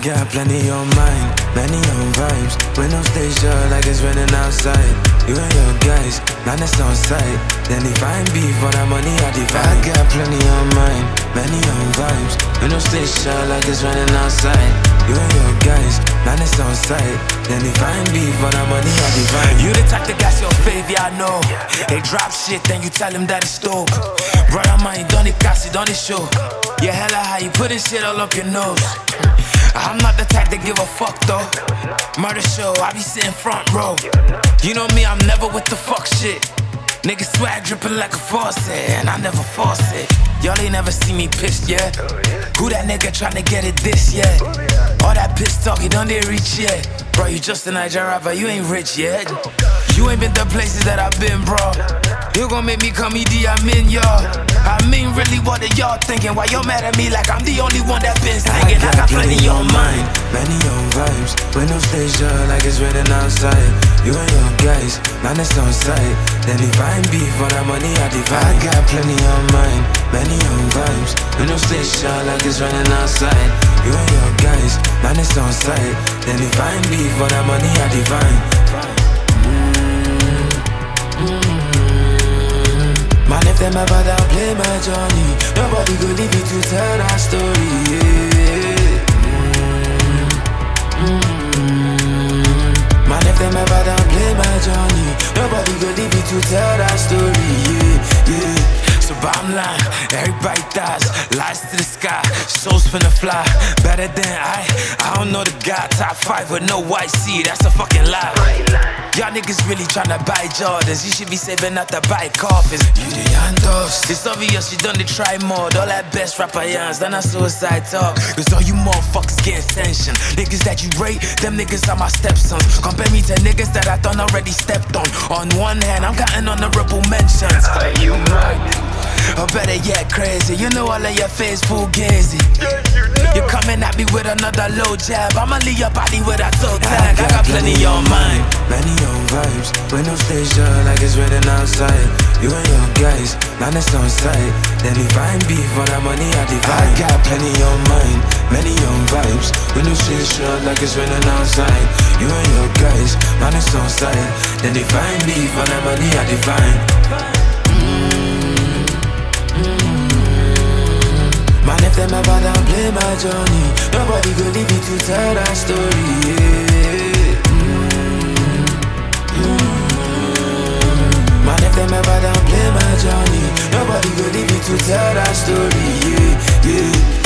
got plenty on mine, many on vibes. With no station like it's raining outside. You and your guys, now that's on sight. Then if I'm beef for that money, I divide. I got plenty on mine, many on vibes. With no station like it's raining outside. You and your guys, now that's on sight. Then if I'm beef for that money, I divide. You the type that got your favor, I know. They drop shit, then you tell them that it's dope. Brother mine, don't it cast it, don't it show. Yeah, hella how you putting shit all up your nose. I'm not the type to give a fuck though. Murder show, I be sitting front row. You know me, I'm never with the fuck shit. Niggas swag dripping like a faucet, and I never force it. Y'all ain't never see me pissed yet. Who that nigga tryna get it this yet? All that piss talk, you don't dare reach yet. Bro, you just a Niger rapper, you ain't rich yet. You ain't been the places that I've been, bro. You gon' make me come Idi Amin, y'all. I mean, really, what are y'all thinking? Why y'all mad at me like I'm the only one that been singing? I got plenty on mine, many on vibes. With no station like it's raining outside. You and your guys, now that's on sight. Then if I'm beef for that money, I divide. I got plenty on mine, many on vibes. With no station like it's raining outside. You and your guys, now that's on sight. Then if I'm beef for that money, I divide. Man, if them ever downplay my journey, nobody go leave you to tell that story, yeah. Man, if them ever downplay my journey, nobody go leave you to tell that story, yeah. So bottom line, everybody dies. Lies to the sky, souls finna fly. Better than I don't know the guy. Top 5 with no white seed, that's a fucking lie. Y'all niggas really tryna buy Jordans. You should be saving up to buy coffins. You the young dogs. It's obvious you done to try more. All that best rapper yans, then I suicide talk. Cause all you motherfuckers getting tension. Niggas that you rate, them niggas are my stepsons. Compare me to niggas that I done already stepped on. On one hand, I'm counting honorable mentions. Are you mad? Or better yet, crazy. You know all of your face fugazi. You're coming at me with another low jab. I'ma leave your body with a toe tag. I got plenty on mine, many on vibes. With no station like it's raining outside. You and your guys, now that's on sight. Then if I'm beef for that money, I divide. I got plenty on mine, many on vibes. With no station like it's raining outside. You and your guys, now that's on sight. Then if I'm beef for that money, I divide. Man, if them ever downplay my journey, nobody go leave you to tell that story, yeah. Man, if them ever downplay my journey, nobody go leave you to tell that story, yeah, yeah.